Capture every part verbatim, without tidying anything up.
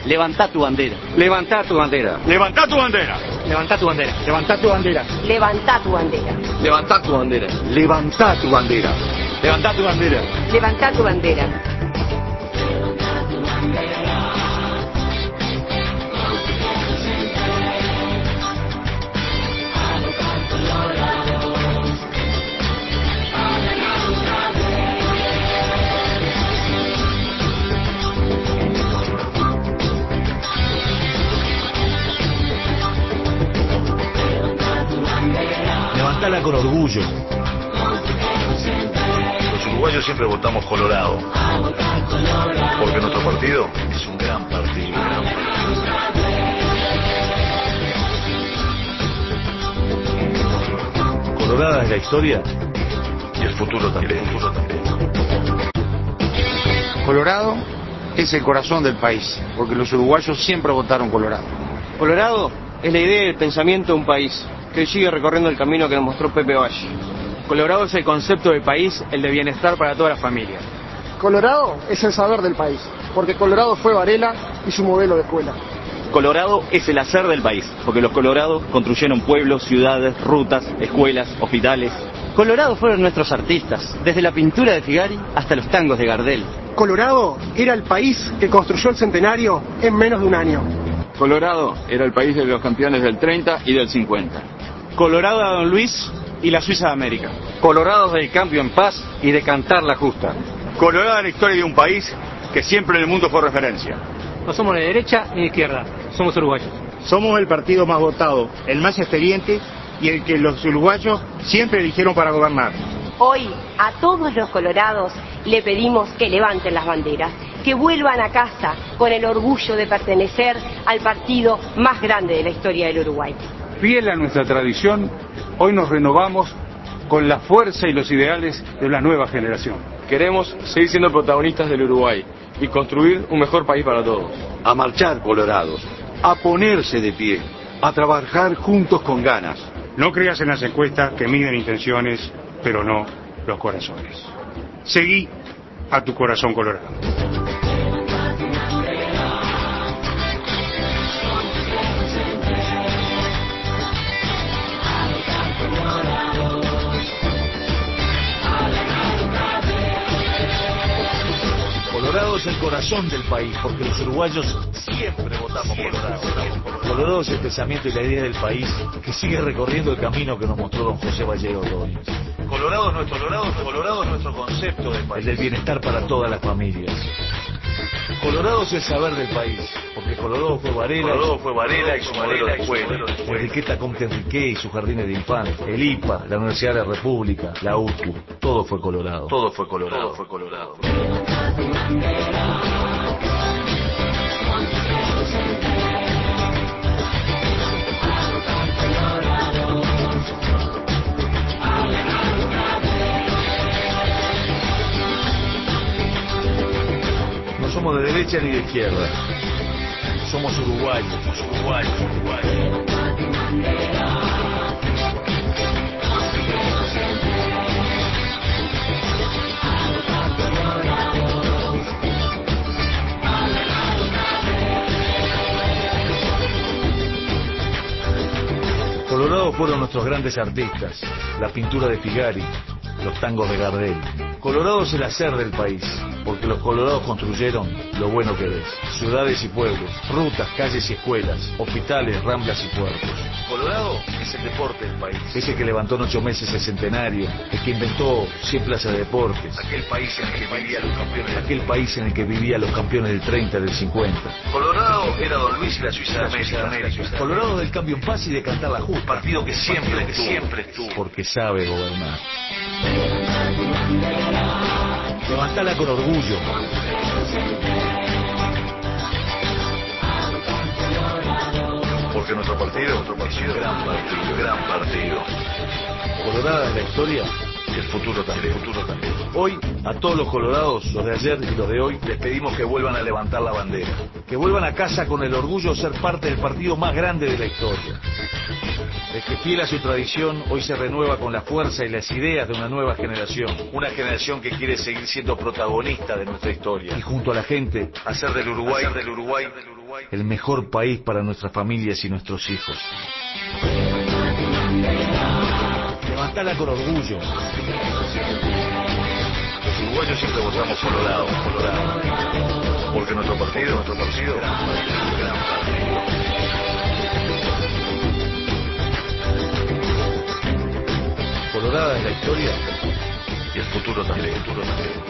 Levantá tu bandera. Levantá tu bandera. Levantá tu bandera. Levantá tu bandera. Levantá tu bandera. Levantá tu bandera. Levantá tu bandera. Levantá tu bandera. Levantá tu bandera. Levantá tu bandera. Levantala con orgullo. Los uruguayos siempre votamos Colorado, porque nuestro partido es un gran partido. Un gran partido. Colorada es la historia Y el futuro también. El futuro también. Colorado es el corazón del país, porque los uruguayos siempre votaron Colorado. Colorado es la idea y el pensamiento de un país que hoy sigue recorriendo el camino que nos mostró Pepe Valle. Colorado es el concepto del país, el de bienestar para todas las familias. Colorado es el saber del país, porque Colorado fue Varela y su modelo de escuela. Colorado es el hacer del país, porque los colorados construyeron pueblos, ciudades, rutas, escuelas, hospitales. Colorado fueron nuestros artistas, desde la pintura de Figari hasta los tangos de Gardel. Colorado era el país que construyó el centenario en menos de un año. Colorado era el país de los campeones del treinta y del cincuenta. Colorado a Don Luis y la Suiza de América. Colorados del cambio en paz y de cantar la justa. Colorado es la historia de un país que siempre en el mundo fue referencia. No somos ni de derecha ni de izquierda, somos uruguayos. Somos el partido más votado, el más experiente y el que los uruguayos siempre eligieron para gobernar. Hoy a todos los colorados le pedimos que levanten las banderas, que vuelvan a casa con el orgullo de pertenecer al partido más grande de la historia del Uruguay. Fiel a nuestra tradición, hoy nos renovamos con la fuerza y los ideales de la nueva generación. Queremos seguir siendo protagonistas del Uruguay y construir un mejor país para todos. A marchar, colorados, a ponerse de pie, a trabajar juntos con ganas. No creas en las encuestas que miden intenciones, pero no los corazones. Seguí a tu corazón colorado. Colorado es el corazón del país, porque los uruguayos siempre votamos Colorado. Colorado es el pensamiento y la idea del país que sigue recorriendo el camino que nos mostró don José Valle Ordóñez. Colorado es nuestro, Colorado, Colorado es nuestro concepto de país. El del bienestar para todas las familias. Colorado es el saber del país, porque Colorado fue Varela, Colorado fue Varela y su modelo de escuela. Enriqueta Comte Enrique y sus jardines de infantes, el I P A, la Universidad de la República, la U T U, todo fue Colorado. Todo fue Colorado. Todo fue Colorado. No somos de derecha ni de izquierda. Somos uruguayos, somos uruguayos, uruguayos. Colorado fueron nuestros grandes artistas, la pintura de Figari, los tangos de Gardel. Colorado es el hacer del país, porque los colorados construyeron lo bueno que ves. Ciudades y pueblos, rutas, calles y escuelas, hospitales, ramblas y puertos. Colorado es el deporte del país. Es el que levantó en ocho meses el centenario, el que inventó cien plazas de deportes. Aquel país en el que vivían los campeones. Aquel país en el que vivían los campeones del treinta, del cincuenta. Colorado era Don Luis y la Suiza de América. América. Colorado del cambio en paz y de cantar la justa. Partido que siempre, Partido que estuvo, siempre estuvo. Porque sabe gobernar. Levantala con orgullo. Porque nuestro partido, nuestro partido, es un gran partido, gran partido. Colorada es la historia y el futuro también, el futuro también. Hoy, a todos los colorados, los de ayer y los de hoy, les pedimos que vuelvan a levantar la bandera. Que vuelvan a casa con el orgullo de ser parte del partido más grande de la historia. Es que fiel a su tradición, hoy se renueva con la fuerza y las ideas de una nueva generación. Una generación que quiere seguir siendo protagonista de nuestra historia. Y junto a la gente, Hacer del Uruguay, hacer del Uruguay, el mejor país para nuestras familias y nuestros hijos. Levantala con orgullo. Los uruguayos siempre votamos Colorado, Colorado. Porque nuestro partido, nuestro partido, gran partido, gran partido. Colorada es la historia y el futuro también, el futuro también.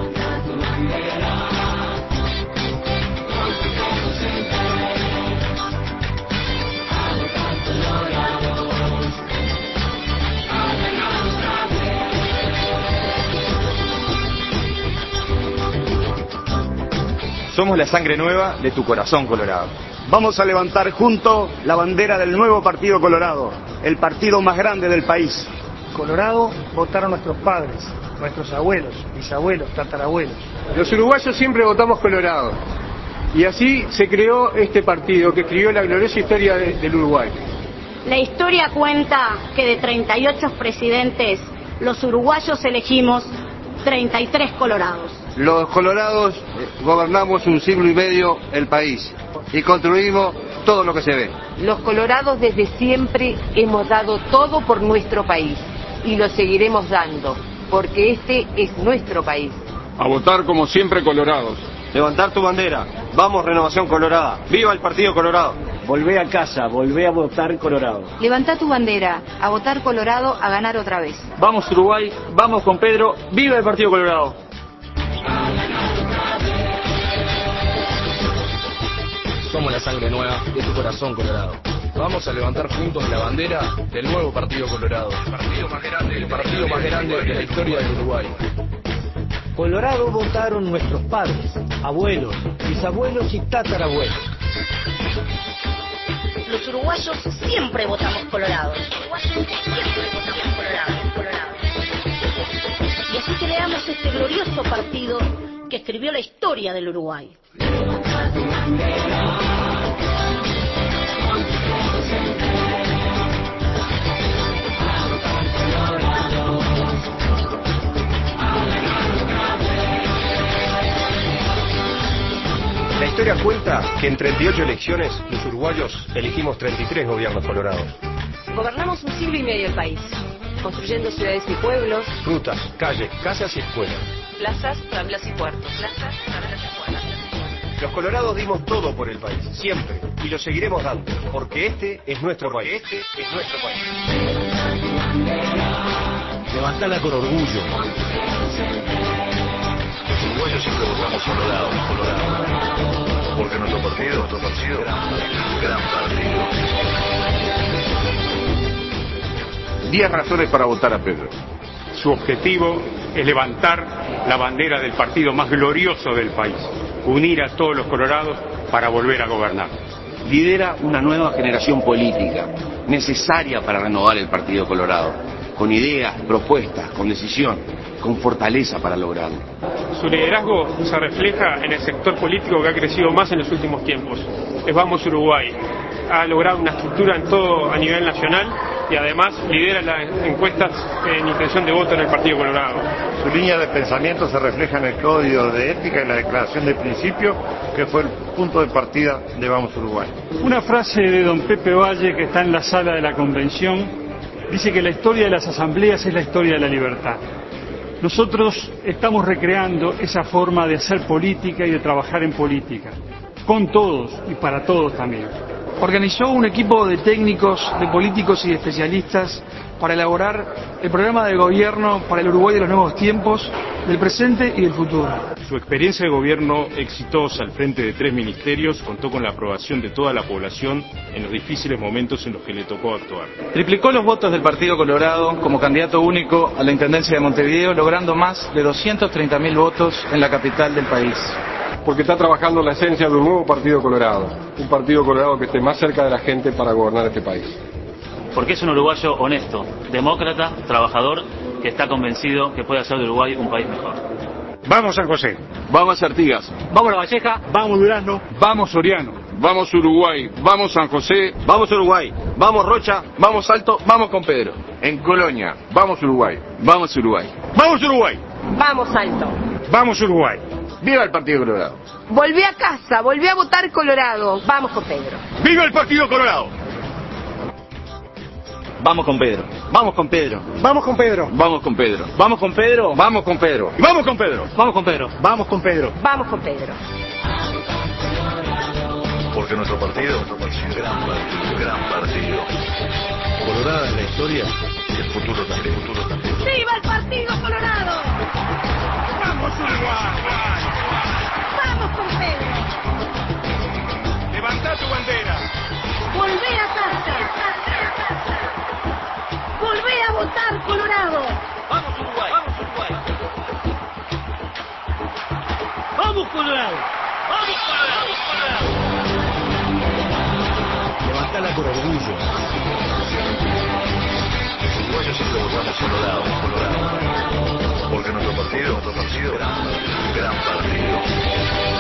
Somos la sangre nueva de tu corazón colorado. Vamos a levantar juntos la bandera del nuevo Partido Colorado, el partido más grande del país. Colorado votaron nuestros padres, nuestros abuelos, bisabuelos, tatarabuelos. Los uruguayos siempre votamos Colorado. Y así se creó este partido que escribió la gloriosa historia de, del Uruguay. La historia cuenta que de treinta y ocho presidentes, los uruguayos elegimos treinta y tres colorados. Los colorados gobernamos un siglo y medio el país y construimos todo lo que se ve. Los colorados desde siempre hemos dado todo por nuestro país y lo seguiremos dando, porque este es nuestro país. A votar como siempre colorados. Levantar tu bandera. Vamos, Renovación Colorada. ¡Viva el Partido Colorado! Volvé a casa, volvé a votar Colorado. Levantá tu bandera, a votar Colorado, a ganar otra vez. Vamos Uruguay, vamos con Pedro, ¡viva el Partido Colorado! Somos la sangre nueva de tu corazón colorado. Vamos a levantar juntos la bandera del nuevo Partido Colorado. El partido más grande, el partido más grande de la historia del Uruguay. Colorado votaron nuestros padres, abuelos, bisabuelos y tatarabuelos. Los uruguayos siempre votamos Colorado. Los uruguayos siempre votamos Colorado, Colorado. Y así creamos este glorioso partido que escribió la historia del Uruguay. La historia cuenta que en treinta y ocho elecciones los uruguayos elegimos treinta y tres gobiernos colorados. Gobernamos un siglo y medio el país, construyendo ciudades y pueblos, Rutas, calles, casas y escuelas. plazas, ramblas y puertos. Plazas, ramblas y puertos. Los colorados dimos todo por el país, siempre, y lo seguiremos dando, porque este es nuestro porque país. Este es nuestro país. Levantala con orgullo. Los uruguayos siempre votamos Colorado, Colorado. Porque nuestro partido, nuestro partido, gran partido, gran partido. Diez razones para votar a Pedro. Su objetivo es levantar la bandera del partido más glorioso del país, unir a todos los colorados para volver a gobernar. Lidera una nueva generación política, necesaria para renovar el Partido Colorado, con ideas, propuestas, con decisión, con fortaleza para lograrlo. Su liderazgo se refleja en el sector político que ha crecido más en los últimos tiempos. Es Vamos Uruguay. Ha logrado una estructura en todo a nivel nacional y además lidera las encuestas en intención de voto en el Partido Colorado. Su línea de pensamiento se refleja en el Código de Ética y la Declaración de Principios, que fue el punto de partida de Vamos Uruguay. Una frase de don Pepe Valle, que está en la sala de la convención, dice que la historia de las asambleas es la historia de la libertad. Nosotros estamos recreando esa forma de hacer política y de trabajar en política, con todos y para todos también. Organizó un equipo de técnicos, de políticos y de especialistas para elaborar el programa de gobierno para el Uruguay de los nuevos tiempos, del presente y del futuro. Su experiencia de gobierno exitosa al frente de tres ministerios contó con la aprobación de toda la población en los difíciles momentos en los que le tocó actuar. Triplicó los votos del Partido Colorado como candidato único a la Intendencia de Montevideo, logrando más de doscientos treinta mil votos en la capital del país. Porque está trabajando la esencia de un nuevo Partido Colorado, un Partido Colorado que esté más cerca de la gente para gobernar este país. Porque es un uruguayo honesto, demócrata, trabajador, que está convencido que puede hacer de Uruguay un país mejor. Vamos San José. Vamos Artigas. Vamos La Valleja. Vamos Durazno. Vamos Soriano. Vamos Uruguay. Vamos San José. Vamos Uruguay. Vamos Rocha, vamos Salto, vamos con Pedro. En Colonia, vamos Uruguay. Vamos Uruguay. Vamos Uruguay. Vamos Salto. Vamos Uruguay. Viva el Partido Colorado. Volvé a casa, volvé a votar Colorado. Vamos con Pedro. ¡Viva el Partido Colorado! Vamos con Pedro. Vamos con Pedro. Vamos con Pedro. Vamos con Pedro. Vamos con Pedro. Vamos con Pedro. Y vamos con Pedro. Vamos con Pedro. Vamos con Pedro. Vamos con Pedro. Porque nuestro partido es un gran partido, gran partido. Colorada en la historia Y el futuro también, el futuro también. ¡Viva el Partido Colorado! ¡Vamos Uruguay! ¡Vamos con Pedro! ¡Levantá tu bandera! ¡Volvé a casa! ¡Volvé a votar Colorado! ¡Vamos Uruguay! ¡Vamos Uruguay! ¡Vamos Colorado! ¡Vamos Colorado! ¡Vamos Colorado! levantala con orgullo. Los uruguayos siempre votamos Colorado, Colorado. Porque nuestro partido, nuestro partido, gran, gran partido.